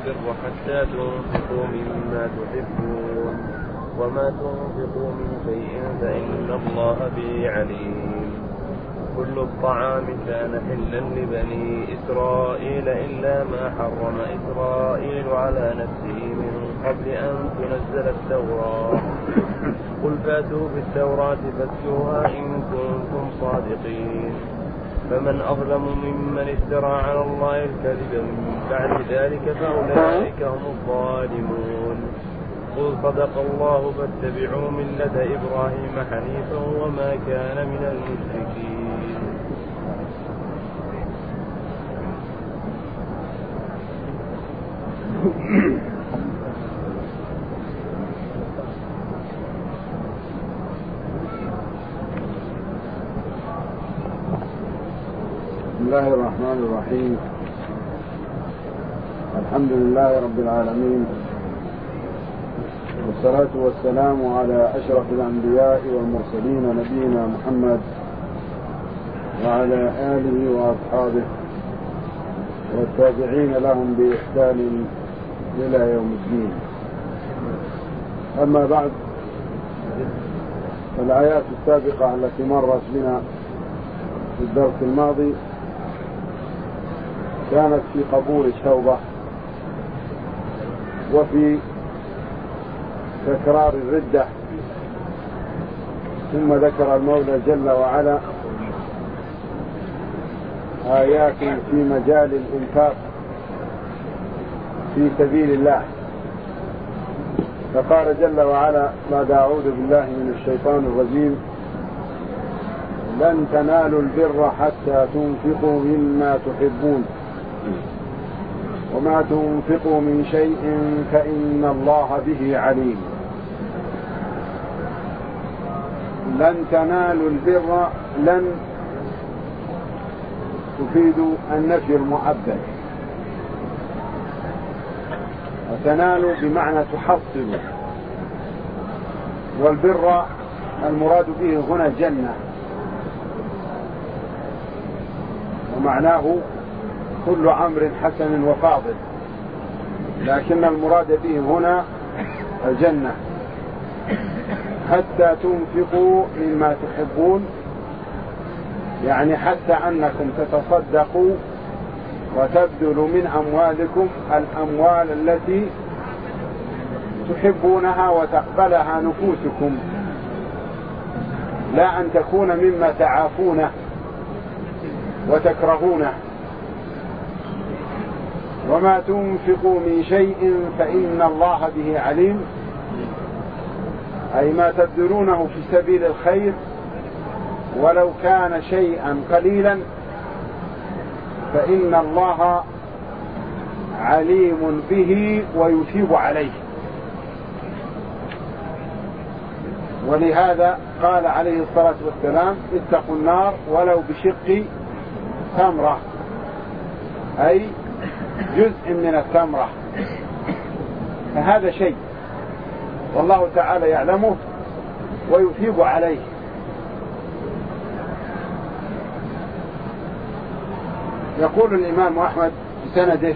البر حتى تنفقوا مما تحبون وما تنفقوا من شيء فإن الله به عليم. كل الطعام كان حلا لبني إسرائيل إلا ما حرم إسرائيل على نفسه من قبل أن تنزل التوراة. قل فاتوا بالتوراة فاتلوها إن كنتم صادقين. فمن أظلم ممن افترى على الله الكذب من بعد ذلك فأولئك هم الظالمون. قل صدق الله فاتبعوا ملة إبراهيم حنيفا وما كان من المشركين. بسم الله الرحمن الرحيم. الحمد لله رب العالمين، والصلاة والسلام على أشرف الأنبياء والمرسلين نبينا محمد وعلى آله وأصحابه والتابعين لهم بإحسان إلى يوم الدين. أما بعد، فالآيات السابقة التي مرت بنا في الدرس الماضي كانت في قبول التوبة وفي تكرار الردة، ثم ذكر المولى جل وعلا آيات في مجال الإنفاق في سبيل الله. فقال جل وعلا بعد أعوذ بالله من الشيطان الرجيم: لن تنالوا البر حتى تنفقوا مما تحبون وما تنفقوا من شيء فإن الله به عليم. لن تنالوا البر، لن تفيد النفي المؤبد، وتنالوا بمعنى تحصلوا، والبر المراد به هنا الجنة، ومعناه كل أمر حسن وفاضل، لكن المراد به هنا الجنة. حتى تنفقوا مما تحبون، يعني حتى أنكم تتصدقوا وتبذلوا من أموالكم الأموال التي تحبونها وتقبلها نفوسكم، لا أن تكون مما تعافونه وتكرهونه. وما تنفقوا من شيء فإن الله به عليم، أي ما تبذلونه في سبيل الخير ولو كان شيئا قليلا فإن الله عليم به ويثيب عليه. ولهذا قال عليه الصلاة والسلام: اتقوا النار ولو بشق تمرة، أي جزء من التمرة. فهذا شيء والله تعالى يعلمه ويثيب عليه. يقول الإمام أحمد بسنده: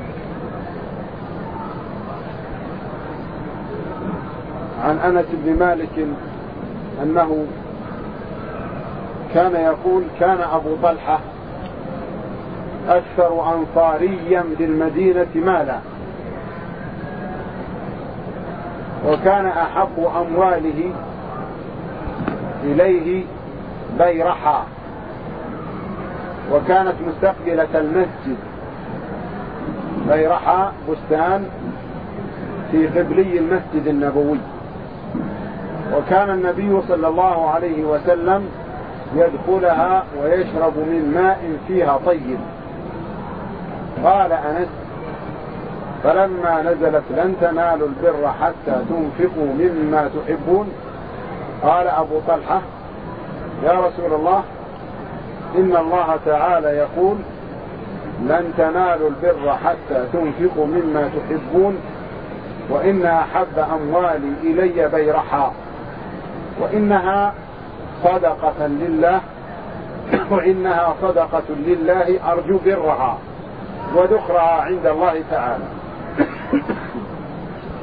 عن أنس بن مالك أنه كان يقول: كان أبو طلحة أكثر أنصاريا بالمدينة مالا، وكان أحب أمواله إليه بيرحا، وكانت مستقبلة المسجد. بيرحا بستان في قبلي المسجد النبوي، وكان النبي صلى الله عليه وسلم يدخلها ويشرب من ماء فيها طيب. قال أنس: فلما نزلت لن تنالوا البر حتى تنفقوا مما تحبون، قال أبو طلحة: يا رسول الله، إن الله تعالى يقول: لن تنالوا البر حتى تنفقوا مما تحبون، وإن أحب أموالي إلي بيرحا، وإنها صدقة لله، وإنها صدقة لله أرجو برها وذخرها عند الله تعالى.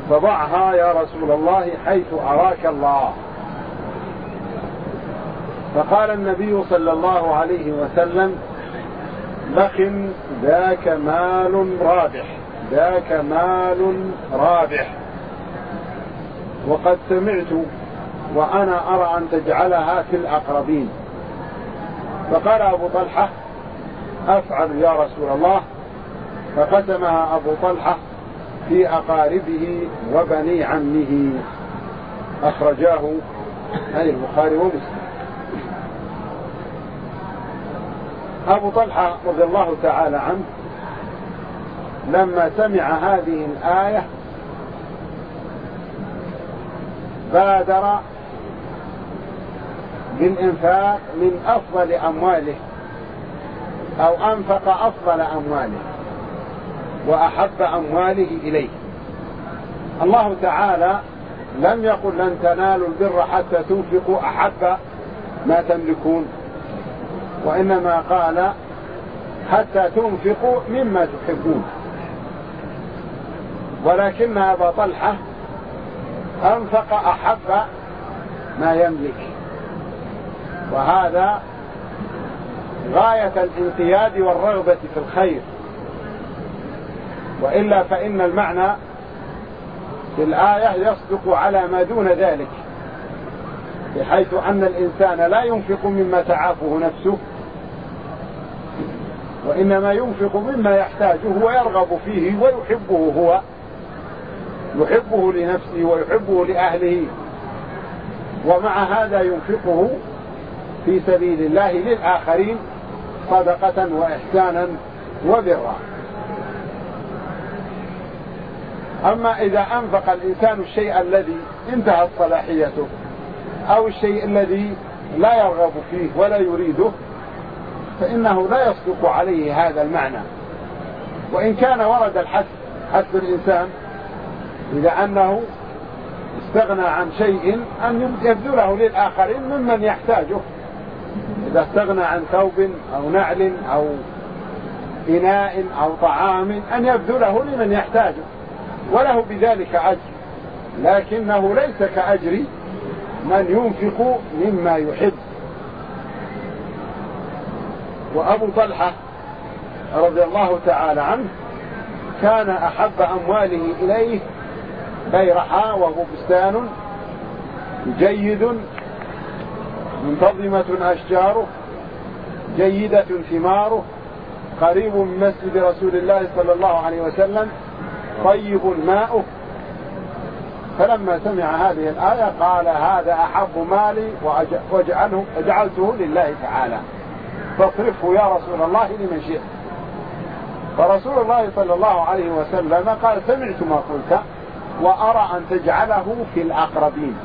فضعها يا رسول الله حيث أراك الله. فقال النبي صلى الله عليه وسلم: بخ، ذاك مال رابح، ذاك مال رابح. وقد سمعت وأنا أرى أن تجعلها في الأقربين. فقال أبو طلحة: أفعل يا رسول الله. فقسمها أبو طلحة في أقاربه وبني عمه. أخرجاه أي البخاري ومسلم. أبو طلحة رضي الله تعالى عنه لما سمع هذه الآية بادر بالإنفاق من أفضل أمواله، أو أنفق أفضل أمواله وأحب أمواله إليه. الله تعالى لم يقل لن تنالوا البر حتى تنفقوا أحب ما تملكون، وإنما قال حتى تنفقوا مما تحبون. ولكن أبا طلحة أنفق أحب ما يملك، وهذا غاية الانقياد والرغبة في الخير. وإلا فإن المعنى في الآية يصدق على ما دون ذلك، بحيث أن الإنسان لا ينفق مما تعافه نفسه، وإنما ينفق مما يحتاجه ويرغب فيه ويحبه هو، يحبه لنفسه ويحبه لأهله، ومع هذا ينفقه في سبيل الله للآخرين صدقة وإحسانا وبرا. أما إذا أنفق الإنسان الشيء الذي انتهت صلاحيته أو الشيء الذي لا يرغب فيه ولا يريده، فإنه لا يصدق عليه هذا المعنى. وإن كان ورد الحث الإنسان إذا أنه استغنى عن شيء أن يبذله للآخرين ممن يحتاجه، إذا استغنى عن ثوب أو نعل أو إناء أو طعام أن يبذله لمن يحتاجه، وله بذلك أجر، لكنه ليس كأجر من ينفق مما يحب. وأبو طلحة رضي الله تعالى عنه كان أحب أمواله إليه بيرحاء، وهو بستان جيد منتظمة أشجاره، جيدة ثماره، قريب من مسجد رسول الله صلى الله عليه وسلم، طيب ماؤه. فلما سمع هذه الآية قال: هذا أحب مالي وجعلته لله تعالى، فاصرفه يا رسول الله لمن شئت. فرسول الله صلى الله عليه وسلم قال: سمعت ما قلت وأرى أن تجعله في الأقربين،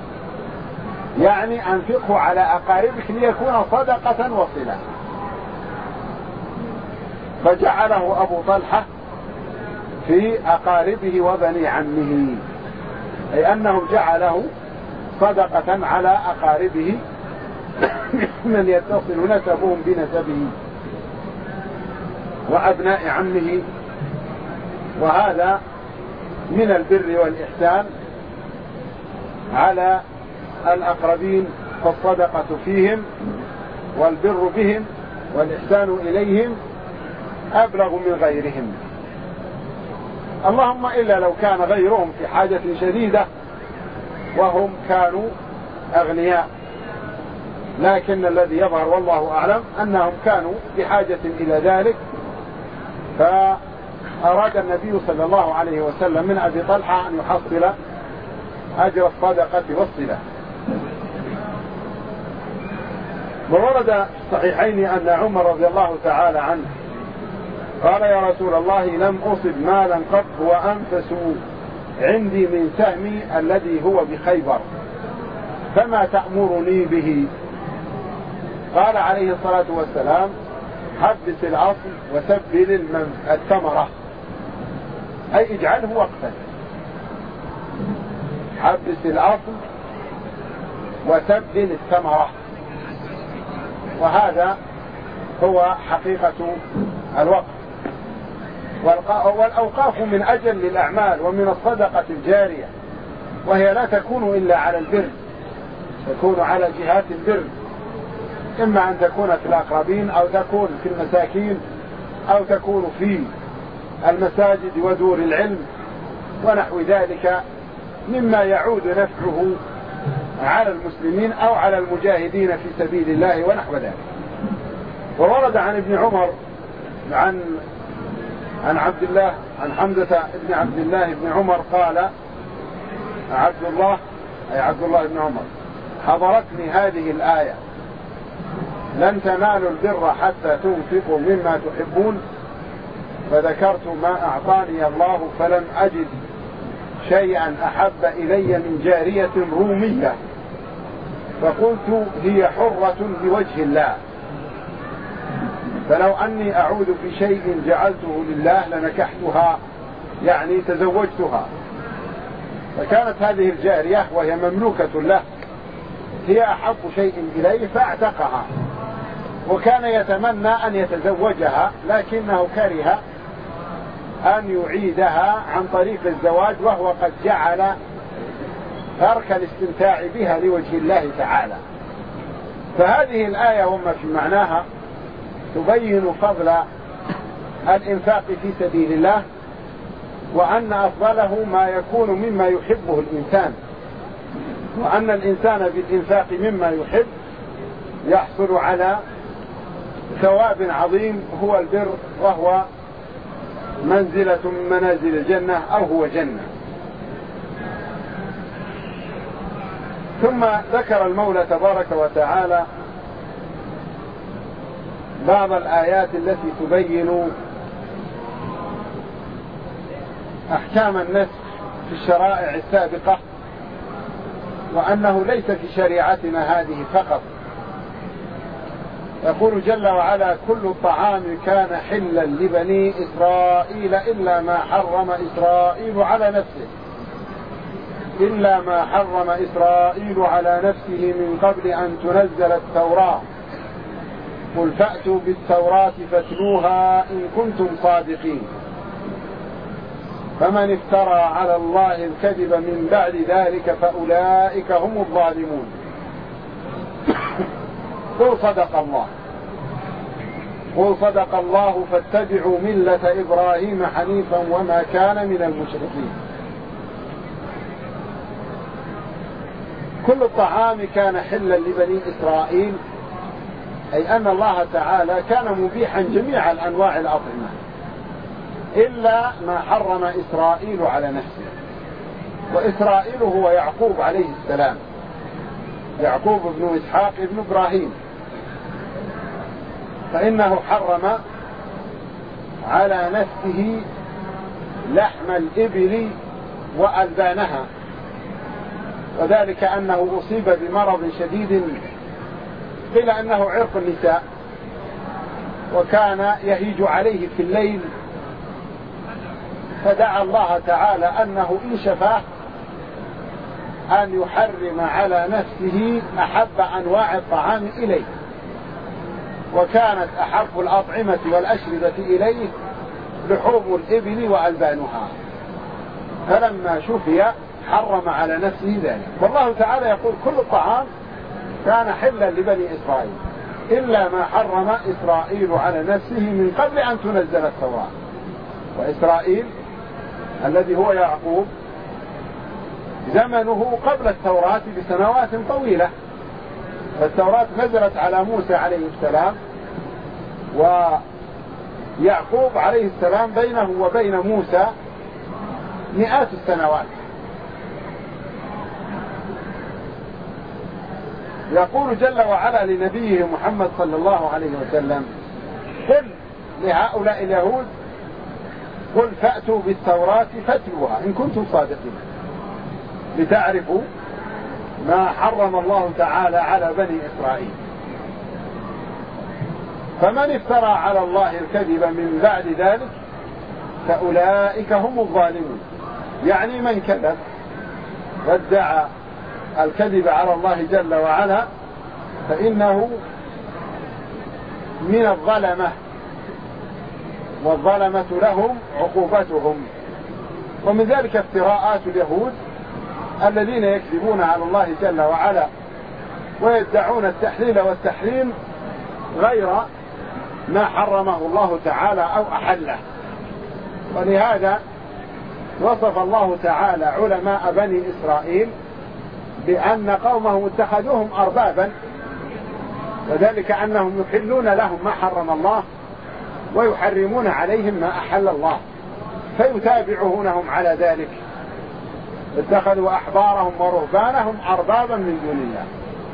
يعني أنفقه على أقاربك ليكون صدقة وصلة. فجعله أبو طلحة في أقاربه وبني عمه، أي أنه جعله صدقة على أقاربه من يتصل نسبهم بنسبه وأبناء عمه. وهذا من البر والإحسان على الأقربين، فالصدقة فيهم والبر بهم والإحسان إليهم أبلغ من غيرهم. اللهم إلا لو كان غيرهم في حاجة شديدة وهم كانوا أغنياء، لكن الذي يظهر والله أعلم أنهم كانوا بحاجة إلى ذلك، فأراد النبي صلى الله عليه وسلم من أبي طلحة أن يحصل أجر الصدقة والصلة. وورد في الصحيحين أن عمر رضي الله تعالى عنه قال: يا رسول الله، لم أصب مالا قط هو أنفس عندي من سهمي الذي هو بخيبر، فما تأمرني به؟ قال عليه الصلاة والسلام: حبس الأصل وسبل الثمرة، أي اجعله وقتا. حبس الأصل وسبل الثمرة، وهذا هو حقيقة الوقت. والأوقاف من أجل الأعمال ومن الصدقة الجارية، وهي لا تكون إلا على البر، تكون على جهات البر، إما أن تكون في الأقربين أو تكون في المساكين أو تكون في المساجد ودور العلم ونحو ذلك مما يعود نفعه على المسلمين أو على المجاهدين في سبيل الله ونحو ذلك. وورد عن ابن عمر عن حمزة بن عبد الله بن عمر قال عبد الله بن عمر: حضرتني هذه الآية: لن تنالوا البر حتى تنفقوا مما تحبون، فذكرت ما أعطاني الله فلم أجد شيئا أحب إلي من جارية رومية، فقلت هي حرة لوجه الله، فلو أني أعود في شيء جعلته لله لنكحتها، يعني تزوجتها. فكانت هذه الجارية وهي مملوكة له هي أحب شيء إليه فاعتقها، وكان يتمنى أن يتزوجها لكنه كره أن يعيدها عن طريق الزواج، وهو قد جعل ترك الاستمتاع بها لوجه الله تعالى. فهذه الآية وما في معناها تبين فضل الإنفاق في سبيل الله، وأن أفضله ما يكون مما يحبه الإنسان، وأن الإنسان بالإنفاق مما يحب يحصل على ثواب عظيم هو البر، وهو منزلة من منازل الجنة أو هو جنة. ثم ذكر المولى تبارك وتعالى بعض الآيات التي تبين أحكام النسخ في الشرائع السابقة، وأنه ليس في شريعتنا هذه فقط. يقول جل وعلا: كل الطعام كان حلا لبني إسرائيل إلا ما حرم إسرائيل على نفسه من قبل أن تنزل التوراة، قل فأتوا بالتوراة فاتلوها إن كنتم صادقين، فمن افترى على الله الكذب من بعد ذلك فأولئك هم الظالمون. قل صدق الله فاتبعوا ملة إبراهيم حنيفا وما كان من المشركين. كل الطعام كان حلا لبني إسرائيل، أي أن الله تعالى كان مبيحا جميع الأنواع الأطعمة إلا ما حرم إسرائيل على نفسه. وإسرائيل هو يعقوب عليه السلام، يعقوب بن إسحاق بن إبراهيم، فإنه حرم على نفسه لحم الإبل وألبانها، وذلك أنه أصيب بمرض شديد قيل أنه عرق النساء، وكان يهيج عليه في الليل، فدعا الله تعالى أنه إن شفاه أن يحرم على نفسه أحب أنواع الطعام إليه، وكانت أحب الأطعمة والأشربة إليه لحوم الإبل وألبانها، فلما شفي حرم على نفسه ذلك. والله تعالى يقول: كل الطعام كان حلا لبني إسرائيل إلا ما حرم إسرائيل على نفسه من قبل أن تنزل التوراة. وإسرائيل الذي هو يعقوب زمنه قبل التوراة بسنوات طويلة، فالتوراة نزلت على موسى عليه السلام، ويعقوب عليه السلام بينه وبين موسى مئات السنوات. يقول جل وعلا لنبيه محمد صلى الله عليه وسلم: قل لهؤلاء اليهود: قل فأتوا بالتوراة فاتلوها إن كنتم صادقين، لتعرفوا ما حرم الله تعالى على بني إسرائيل. فمن افترى على الله الكذب من بعد ذلك فأولئك هم الظالمون، يعني من كذب وادعى الكذب على الله جل وعلا فإنه من الظلمة، والظلمة لهم عقوبتهم. ومن ذلك افتراءات اليهود الذين يكذبون على الله جل وعلا ويدعون التحليل والتحريم غير ما حرمه الله تعالى أو أحله. ولهذا وصف الله تعالى علماء بني إسرائيل بأن قومهم اتخذوهم أربابا، وذلك أنهم يحلون لهم ما حرم الله ويحرمون عليهم ما أحل الله، فيتابعونهم على ذلك. اتخذوا أحبارهم ورهبانهم أربابا من دون الله.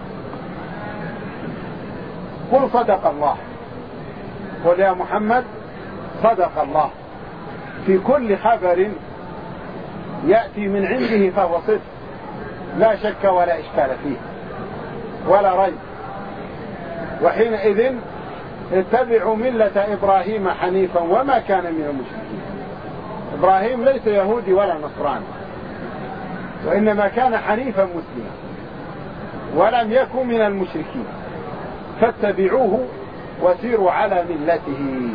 قل صدق الله، قل يا محمد صدق الله في كل خبر يأتي من عنده فهو صدق، لا شك ولا إشكال فيه ولا ريب. وحينئذ اتبعوا ملة إبراهيم حنيفا وما كان من المشركين. إبراهيم ليس يهودي ولا نصراني، وإنما كان حنيفا مسلما ولم يكن من المشركين، فاتبعوه وسيروا على ملته.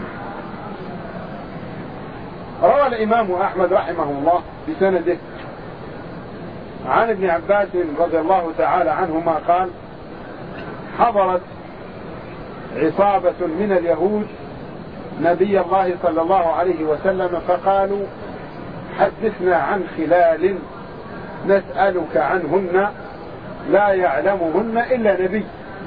روى الإمام أحمد رحمه الله بسنده عن ابن عباس رضي الله تعالى عنهما قال: حضرت عصابة من اليهود نبي الله صلى الله عليه وسلم فقالوا: حدثنا عن خلال نسألك عنهن لا يعلمهن إلا نبي.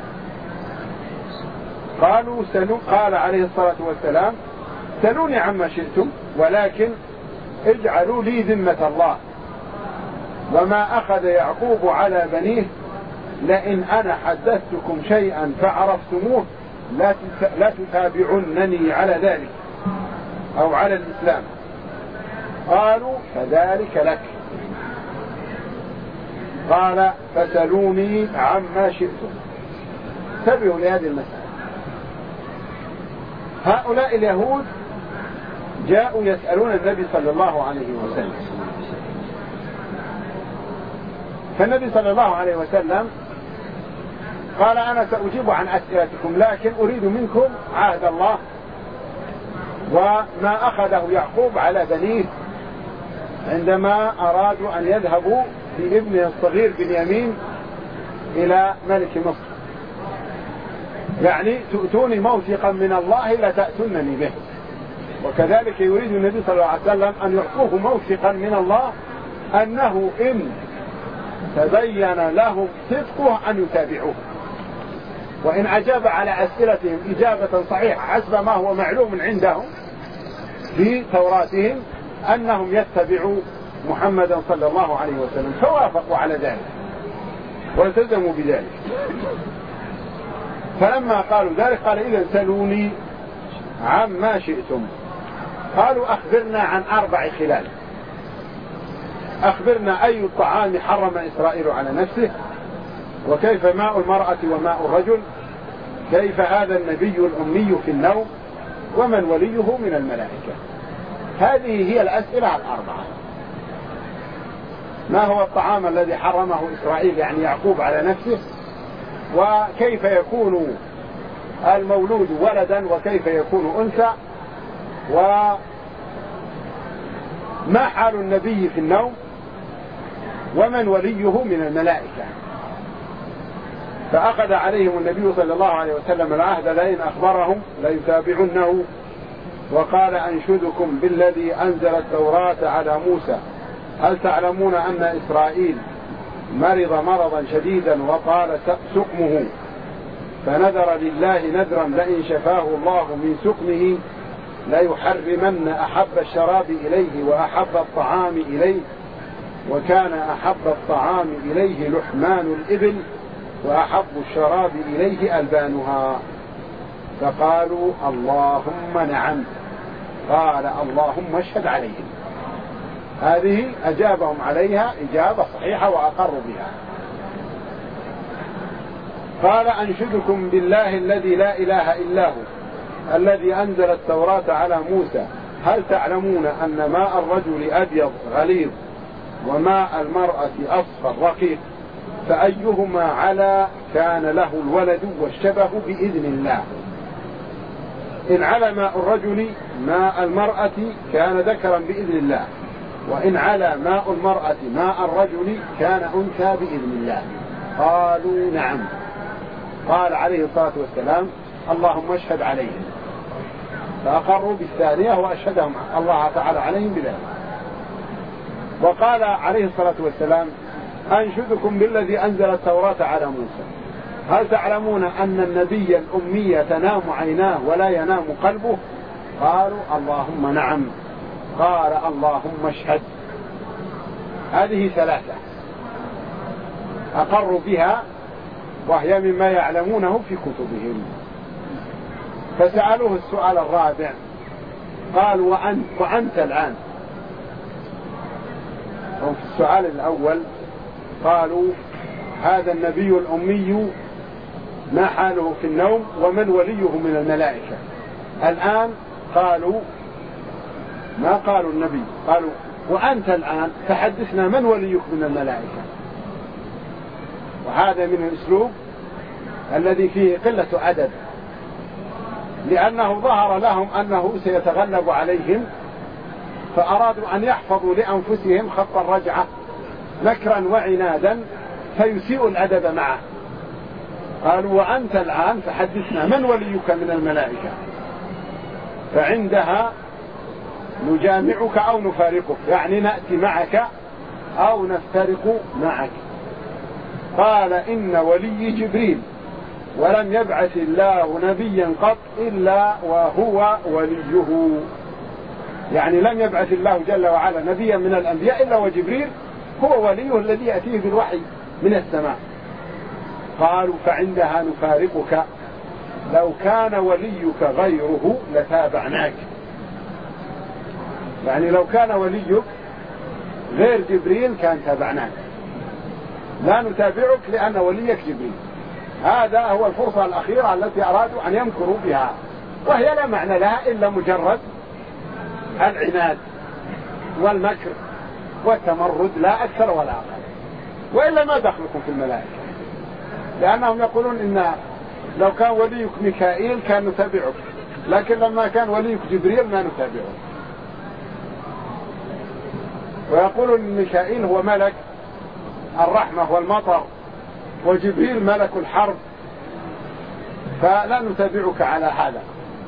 قالوا قال عليه الصلاة والسلام: سلوني عما شئتم، ولكن اجعلوا لي ذمة الله. وما أخذ يعقوب على بنيه: لئن أنا حدثتكم شيئا فعرفتموه لا تتابعنني على ذلك أو على الإسلام. قالوا: فذلك لك. قال: فسلوني عما شئتم. انتبهوا لهذه المسألة. هؤلاء اليهود جاءوا يسألون النبي صلى الله عليه وسلم، فالنبي صلى الله عليه وسلم قال: أنا سأجيب عن أسئلتكم، لكن أريد منكم عهد الله وما أخذه يعقوب على بنيه عندما أرادوا أن يذهبوا بابنه الصغير بنيامين إلى ملك مصر. يعني تؤتوني موثقا من الله لا تأتونني به. وكذلك يريد النبي صلى الله عليه وسلم أن يعطوه موثقا من الله أنه إن تبين لهم صدقه أن يتابعوه، وإن أجاب على أسئلتهم إجابة صحيحة حسب ما هو معلوم عندهم في توراتهم أنهم يتبعوا محمدا صلى الله عليه وسلم، فوافقوا على ذلك والتزموا بذلك. فلما قالوا ذلك قال: إذا سلوني عما شئتم. قالوا: أخبرنا عن 4 خلال. أخبرنا أي الطعام حرم إسرائيل على نفسه، وكيف ماء المرأة وماء الرجل، كيف هذا النبي الأمي في النوم، ومن وليه من الملائكة. هذه هي الأسئلة 4. ما هو الطعام الذي حرمه إسرائيل يعني يعقوب على نفسه، وكيف يكون المولود ولدا وكيف يكون أنثى، وما حال النبي في النوم، ومن وليه من الملائكة. فأخذ عليهم النبي صلى الله عليه وسلم العهد لئن أخبرهم ليتابعنه، وقال: أنشدكم بالذي أنزل التوراة على موسى هل تعلمون أن إسرائيل مرض مرضا شديدا وطال سقمه فنذر لله نذرا لئن شفاه الله من سقمه ليحرمن أحب الشراب إليه وأحب الطعام إليه، وكان أحب الطعام إليه لحمان الإبل وأحب الشراب إليه ألبانها. فقالوا: اللهم نعم. قال: اللهم اشهد عليهم. هذه أجابهم عليها إجابة صحيحة وأقروا بها. قال: أنشدكم بالله الذي لا إله إلا هو الذي أنزل التوراة على موسى هل تعلمون أن ماء الرجل أبيض غليظ وماء المرأة أصفر رقيق، فأيهما على كان له الولد والشبه بإذن الله. إن على ماء الرجل ماء المرأة كان ذكرا بإذن الله، وإن على ماء المرأة ماء الرجل كان أنثى بإذن الله. قالوا نعم. قال عليه الصلاة والسلام اللهم اشهد عليهم، فأقروا بالثانية وأشهدهم الله تعالى عليهم بذلك. وقال عليه الصلاة والسلام أنشدكم بالذي أنزل التوراة على موسى، هل تعلمون أن النبي الأمي تنام عيناه ولا ينام قلبه؟ قالوا اللهم نعم. قال اللهم اشهد. هذه ثلاثة أقروا بها، وهي مما يعلمونه في كتبهم. فسألوه السؤال الرابع، قال وأنت الآن. وفي السؤال الأول قالوا هذا النبي الأمي ما حاله في النوم ومن وليه من الملائكة. الآن قالوا ما قالوا النبي، قالوا وأنت الآن تحدثنا من وليك من الملائكة. وهذا من الأسلوب الذي فيه قلة أدب، لأنه ظهر لهم أنه سيتغلب عليهم، فأرادوا أن يحفظوا لأنفسهم خط الرجعة نكرا وعنادا فيسيء الأدب معه. قالوا وأنت الآن فحدثنا من وليك من الملائكة، فعندها نجامعك أو نفارقك، يعني نأتي معك أو نفترق معك. قال إن ولي جبريل ولم يبعث الله نبيا قط إلا وهو وليه، يعني لم يبعث الله جل وعلا نبيا من الأنبياء إلا وجبريل هو وليه الذي يأتيه بالوحي من السماء. قالوا فعندها نفارقك، لو كان وليك غيره لتابعناك، يعني لو كان وليك غير جبريل كان تابعناك، لا نتابعك لأن وليك جبريل. هذا هو الفرصة الأخيرة التي أرادوا أن يمكروا بها، وهي لا معنى لها إلا مجرد العناد والمكر والتمرد، لا أكثر ولا أقل. وإلا ما دخلكم في الملائكة، لأنهم يقولون إن لو كان وليك ميكائيل كان نتابعك، لكن لما كان وليك جبريل ما نتابعه. ويقولون إن ميكائيل هو ملك الرحمة والمطر، وجبريل ملك الحرب، فلا نتابعك على هذا.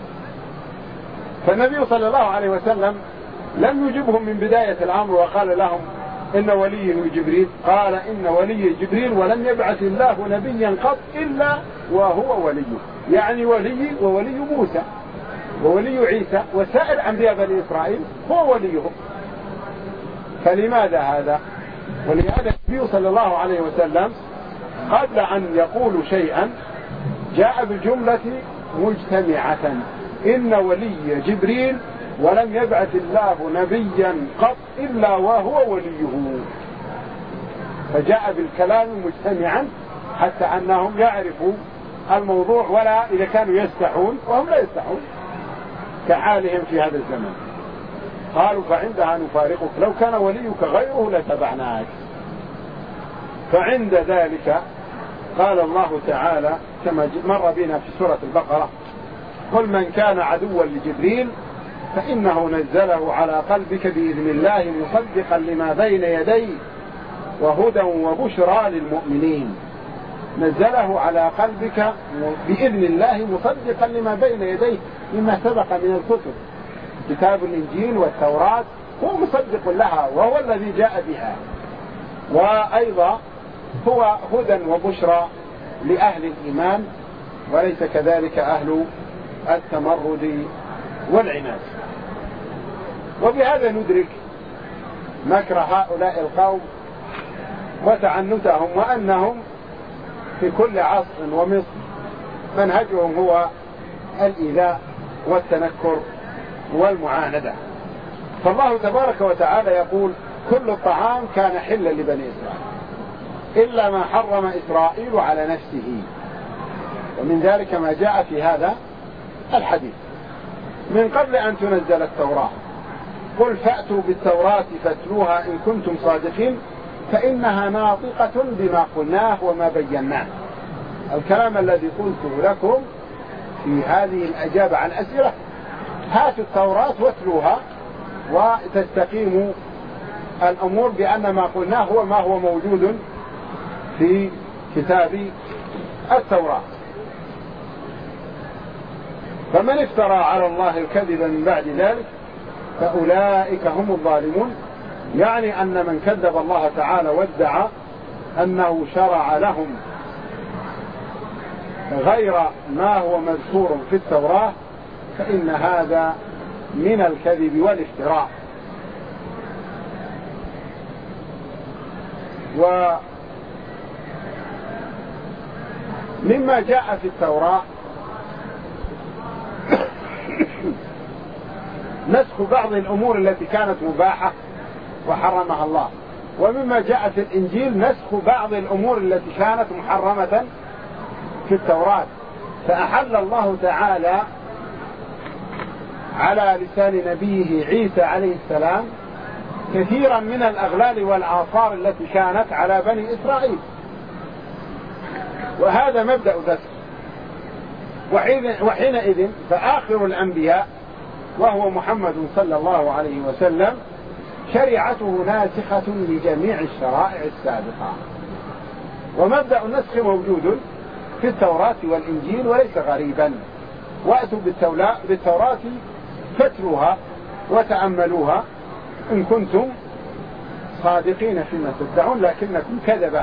فالنبي صلى الله عليه وسلم لم يجبهم من بداية الأمر وقال لهم إن ولي جبريل، قال إن ولي جبريل ولم يبعث الله نبيا قط إلا وهو وليه، يعني ولي وولي موسى وولي عيسى وسائر أنبياء بني إسرائيل هو وليهم. فلماذا هذا؟ ولهذا النبي صلى الله عليه وسلم قبل أن يقولوا شيئا جاء بالجملة مجتمعة، إن ولي جبريل ولم يبعث الله نبيا قط إلا وهو وليه، فجاء بالكلام مجتمعا حتى أنهم يعرفوا الموضوع، ولا إذا كانوا يستحون وهم لا يستحون كحالهم في هذا الزمن. قالوا فعندها نفارقك، لو كان وليك غيره لتبعناك. فعند ذلك قال الله تعالى كما مر بنا في سورة البقرة قل من كان عدوا لجبريل فإنه نزله على قلبك بإذن الله مصدقا لما بين يديه وهدى وبشرى للمؤمنين. نزله على قلبك بإذن الله مصدقا لما بين يديه مما سبق من الكتب، كتاب الإنجيل والتوراة هو مصدق لها وهو الذي جاء بها، وأيضا هو هدى وبشرى لأهل الإيمان وليس كذلك أهل التمرد والعناد. وبهذا ندرك مكر هؤلاء القوم وتعنتهم، وأنهم في كل عصر ومصر منهجهم هو الإيذاء والتنكر والمعاندة. فالله تبارك وتعالى يقول كل الطعام كان حلا لبني إسرائيل إلا ما حرم إسرائيل على نفسه، ومن ذلك ما جاء في هذا الحديث من قبل أن تنزل التوراة قل فأتوا بالتوراة فاتلوها إن كنتم صادقين فإنها ناطقة بما قلناه وما بيناه. الكلام الذي قلته لكم في هذه الأجابة عن أسئلة، هاتوا التوراة واتلوها وتستقيم الأمور بأن ما قلناه هو ما هو موجود في كتاب التوراة. فمن افترى على الله الكذب من بعد ذلك فأولئك هم الظالمون، يعني أن من كذب الله تعالى وادعى أنه شرع لهم غير ما هو مذكور في التوراة فإن هذا من الكذب والافتراء. ومما جاء في التوراة نسخ بعض الأمور التي كانت مباحة وحرمها الله، ومما جاء في الإنجيل نسخ بعض الأمور التي كانت محرمة في التوراة، فأحل الله تعالى على لسان نبيه عيسى عليه السلام كثيرا من الأغلال والآثار التي كانت على بني إسرائيل، وهذا مبدأ دسم. وحينئذ فآخر الأنبياء وهو محمد صلى الله عليه وسلم شريعته ناسخة لجميع الشرائع السابقة، ومبدأ النسخ موجود في التوراة والإنجيل وليس غريبا. وأتوا بالتوراة فاتلوها وتأملوها إن كنتم صادقين فيما تدعون لكنكم كذبة.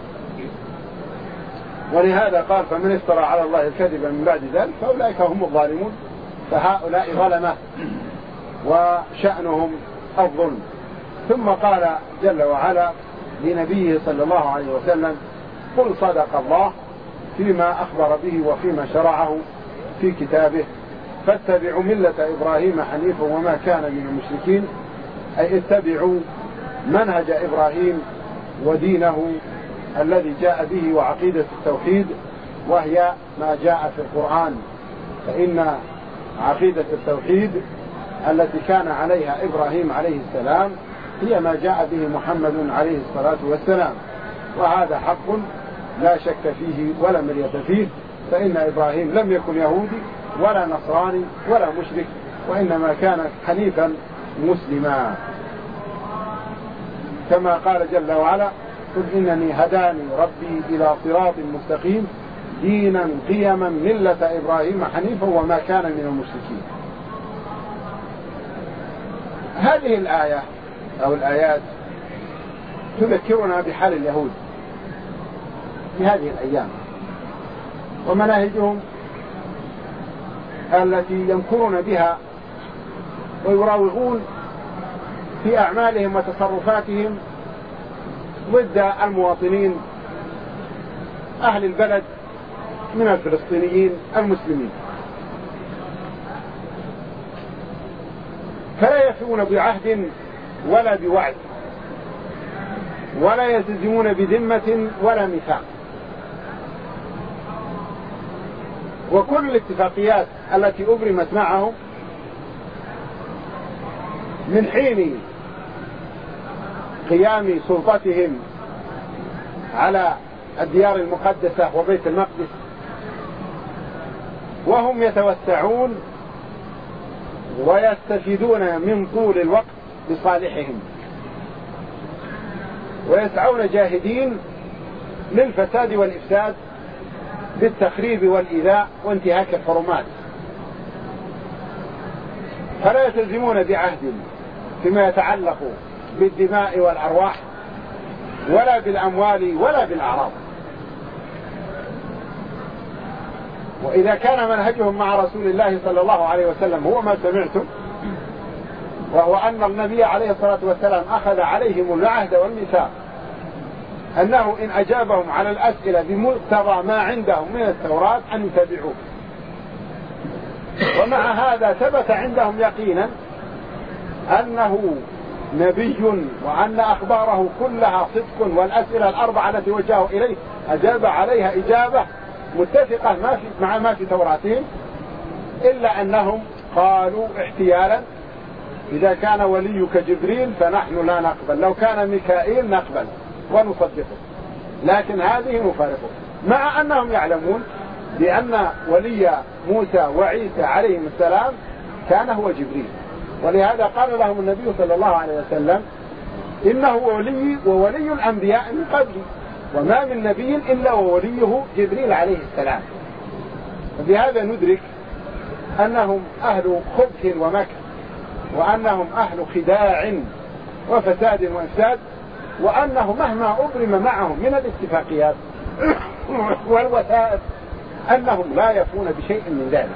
ولهذا قال فمن افترى على الله الكذب من بعد ذلك فأولئك هم الظالمون، فهؤلاء ظلمة وشأنهم الظلم. ثم قال جل وعلا لنبيه صلى الله عليه وسلم قل صدق الله فيما أخبر به وفيما شرعه في كتابه فاتبعوا ملة إبراهيم حنيفا وما كان من المشركين، أي اتبعوا منهج إبراهيم ودينه الذي جاء به وعقيدة التوحيد وهي ما جاء في القرآن، فإن عقيدة التوحيد التي كان عليها إبراهيم عليه السلام هي ما جاء به محمد عليه الصلاة والسلام، وهذا حق لا شك فيه ولا مرية فيه، فإن إبراهيم لم يكن يهودي ولا نصراني ولا مشرك، وإنما كان حنيفا مسلما، كما قال جل وعلا قل إنني هداني ربي إلى صراط مستقيم دينا قيما ملة إبراهيم حنيفا وما كان من المشركين. هذه الآية أو الآيات تذكرنا بحال اليهود في هذه الأيام ومناهجهم التي ينكرون بها ويراوغون في أعمالهم وتصرفاتهم ضد المواطنين أهل البلد من الفلسطينيين المسلمين، فلا يفون بعهد ولا بوعد ولا يلتزمون بذمة ولا ميثاق، وكل الاتفاقيات التي أبرمت معهم من حين قيام سلطتهم على الديار المقدسة وبيت المقدس وهم يتوسعون ويستفيدون من طول الوقت لصالحهم ويسعون جاهدين للفساد والإفساد بالتخريب والإيذاء وانتهاك الحرمات، فلا يلتزمون بعهد فيما يتعلق بالدماء والأرواح ولا بالأموال ولا بالأعراض. وإذا كان منهجهم مع رسول الله صلى الله عليه وسلم هو ما سمعتم، وهو أن النبي عليه الصلاة والسلام أخذ عليهم العهد والميثاق أنه إن أجابهم على الأسئلة بمقتضى ما عندهم من التوراة أن يتبعوه، ومع هذا ثبت عندهم يقينا أنه نبي وأن أخباره كلها صدق، والأسئلة الأربعة التي وجهوا إليه أجاب عليها إجابة متفقة مع ما في توراتهم، إلا أنهم قالوا احتيالا إذا كان وليك جبريل فنحن لا نقبل، لو كان ميكائيل نقبل ونصدقه، لكن هذه نفارقه، مع أنهم يعلمون لأن ولي موسى وعيسى عليهم السلام كان هو جبريل، ولهذا قال لهم النبي صلى الله عليه وسلم إنه ولي وولي الأنبياء من قبلي، وما من نبي إلا ووليه جبريل عليه السلام. وبهذا ندرك أنهم أهل خبث ومكر، وأنهم أهل خداع وفساد وإفساد، وأنه مهما أبرم معهم من الاتفاقيات والوثائق أنهم لا يفون بشيء من ذلك.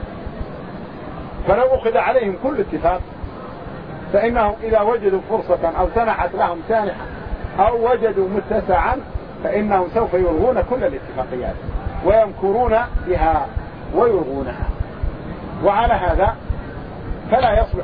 فلو أخذ عليهم كل اتفاق فإنهم إذا وجدوا فرصة أو سنحت لهم سانحة أو وجدوا متسعا فإنهم سوف يلغون كل الاتفاقيات ويمكرون بها ويلغونها. وعلى هذا فلا يصلح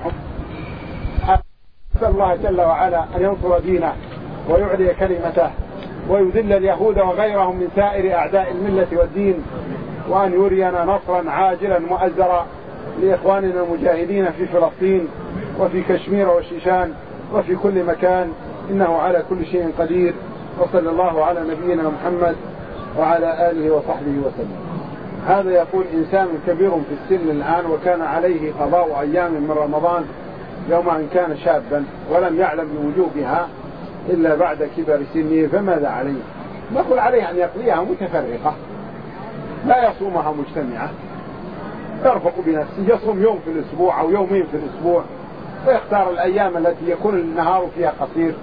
أسأل الله جل وعلا أن ينصر دينه ويعلي كلمته ويذل اليهود وغيرهم من سائر أعداء الملة والدين، وأن يرينا نصرا عاجلا مؤزرا لإخواننا المجاهدين في فلسطين وفي كشمير والشيشان وفي كل مكان، إنه على كل شيء قدير. وصلى الله على نبينا محمد وعلى آله وصحبه وسلم. هذا يقول إنسان كبير في السن الآن وكان عليه قضاء أيام من رمضان يوم أن كان شابا ولم يعلم بوجوبها إلا بعد كبر سنه، فماذا عليه؟ نقول عليه أن يقضيها متفرقة لا يصومها مجتمعة، يرفق بنفسه، يصوم يوم في الأسبوع أو يومين في الأسبوع، ويختار الأيام التي يكون النهار فيها قصير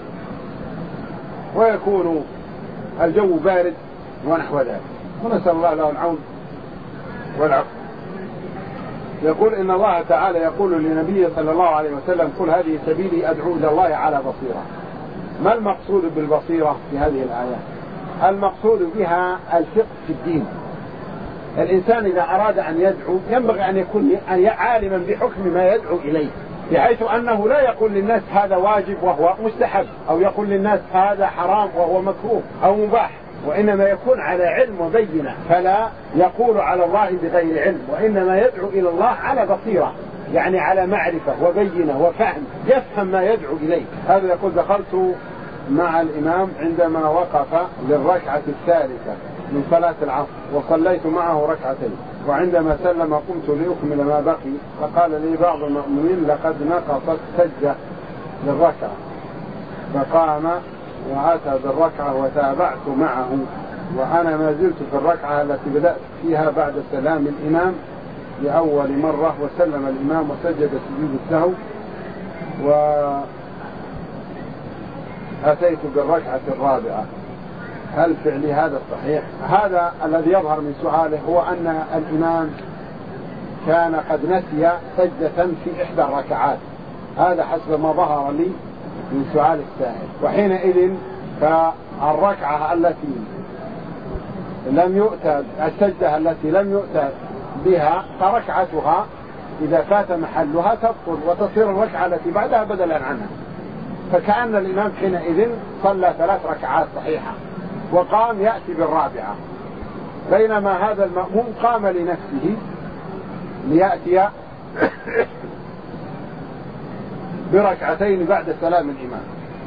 ويكون الجو بارد ونحو ذلك، ونسأل الله له العون والعفو. يقول إن الله تعالى يقول لنبيه صلى الله عليه وسلم قل هذه سبيلي أدعو إلى الله على بصيرة. ما المقصود بالبصيرة في هذه الآيات؟ المقصود بها الفقه في الدين. الإنسان إذا أراد أن يدعو ينبغي أن يكون عالما بحكم ما يدعو إليه، بحيث أنه لا يقول للناس هذا واجب وهو مستحب، أو يقول للناس هذا حرام وهو مكروه أو مباح، وإنما يكون على علم وبينة، فلا يقول على الله بغير علم، وإنما يدعو إلى الله على بصيرة، يعني على معرفة وبينة وفهم، يفهم ما يدعو إليه. هذا يقول دخلت مع الإمام عندما وقف للركعة الثالثة من صلاة العصر وصليت معه ركعتين، وعندما سلم قمت لأكمل ما بقي فقال لي بعض المؤمنين لقد نقصت سجدة للركعة، فقام وأتى بالركعة وتابعت معه، وأنا ما زلت في الركعة التي بدأت فيها بعد سلام الإمام لأول مرة، وسلم الإمام وسجد سجود السهو، وأتيت بالركعة الرابعة. هل فعلي هذا صحيح؟ هذا الذي يظهر من سؤاله هو أن الإمام كان قد نسي سجدة في إحدى الركعات، هذا حسب ما ظهر لي من سؤال السائل. وحينئذ فالركعة التي لم يؤتى السجدة التي لم يؤتى بها فركعتها إذا فات محلها تبطل وتصير الركعة التي بعدها بدلا عنها، فكأن الإمام حينئذ صلى 3 ركعات صحيحة وقام يأتي بالرابعة، بينما هذا المأموم قام لنفسه ليأتي بركعتين بعد سلام الإمام.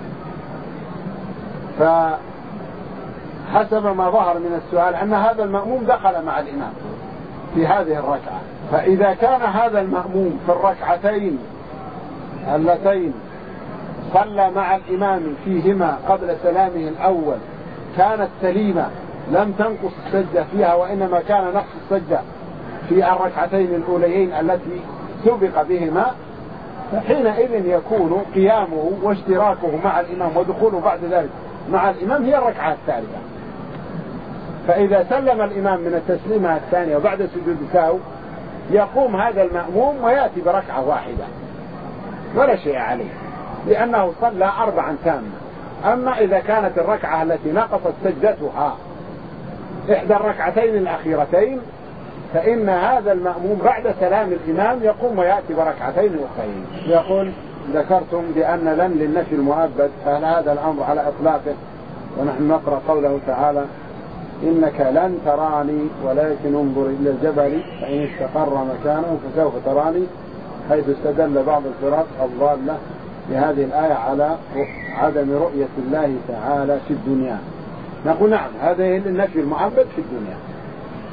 فحسب ما ظهر من السؤال أن هذا المأموم دخل مع الإمام في هذه الركعة، فإذا كان هذا المأموم في الركعتين اللتين صلى مع الإمام فيهما قبل سلامه الأول كانت سليمة لم تنقص السجدة فيها، وإنما كان نقص السجدة في الركعتين الأوليين التي سبق بهما، فحينئذ يكون قيامه واشتراكه مع الإمام ودخوله بعد ذلك مع الإمام هي الركعة الثالثة. فإذا سلم الإمام من التسليمة الثانية وبعد سجود السهو يقوم هذا المأموم ويأتي بركعة واحدة ولا شيء عليه، لأنه صلى 4 تامة. أما إذا كانت الركعة التي نقصت سجدتها إحدى الركعتين الأخيرتين فإن هذا المأموم بعد سلام الإمام يقوم ويأتي بركعتين أخرين. يقول ذكرتم بأن لن للنفي المؤبد، فهل هذا الأمر على إطلاقه؟ ونحن نقرأ قوله تعالى إنك لن تراني ولكن انظر إلى الجبل فإن استقر مكانه فسوف تراني، حيث استدل بعض الفرق الضالة بهذه الآية على عدم رؤية الله تعالى في الدنيا. نقول نعم، هذا النفي المؤبد في الدنيا،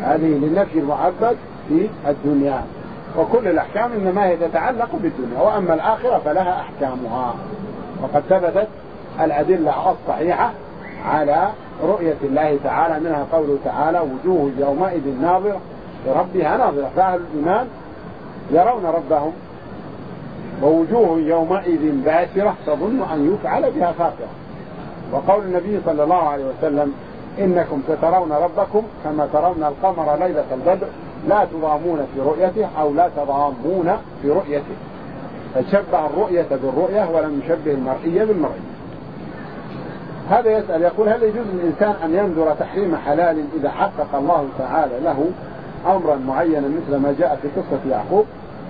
هذه للنفي المؤبد في الدنيا، وكل الأحكام إنما هي تتعلق بالدنيا، وأما الآخرة فلها أحكامها. وقد ثبتت الأدلة الصحيحة على رؤية الله تعالى، منها قوله تعالى وجوه يومئذ ناظرة لربها ناظرة، فأهل الإيمان يرون ربهم، ووجوه يومئذ باسرة تظن أن يفعل بها فاقرة. وقول النبي صلى الله عليه وسلم إنكم سترون ربكم كما ترون القمر ليلة البدر لا تضامون في رؤيته أو لا تضامون في رؤيته، فشبه الرؤية بالرؤية ولم يشبه المرئية بالمرئية. هذا يسأل يقول هل يجوز للإنسان أن ينذر تحريم حلال إذا حقق الله تعالى له أمرا معينا مثل ما جاء في قصة يعقوب؟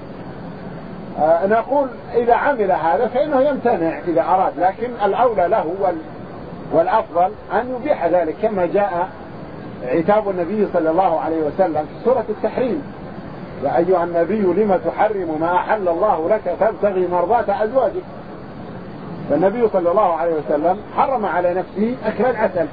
نقول إذا عمل هذا فإنه يمتنع إذا أراد، لكن الأولى له والأفضل أن يبيح ذلك، كما جاء عتاب النبي صلى الله عليه وسلم في سورة التحريم: يا أيها النبي لما تحرم ما أحل الله لك تبتغي مرضات أزواجك. فالنبي صلى الله عليه وسلم حرم على نفسه أكل العسل،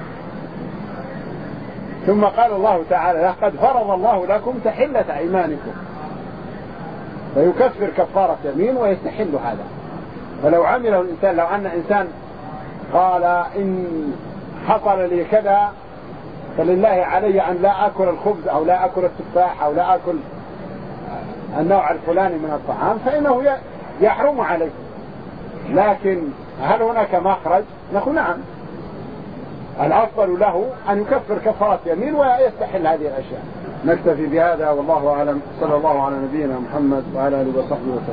ثم قال الله تعالى لقد فرض الله لكم تحلة أيمانكم، فيكفر كفارة يمين ويستحل هذا. فلو عمله الإنسان، لو أن إنسان قال إن حصل لي كذا فلله علي أن لا أكل الخبز أو لا أكل التفاح أو لا أكل النوع الفلاني من الطعام، فإنه يحرم عليه. لكن هل هناك مخرج؟ نقول نعم، الأفضل له أن يكفر كفارة يمين ويستحل هذه الأشياء. نكتفي بهذا والله أعلم، صلى الله على نبينا محمد وعلى آله وصحبه وسلم.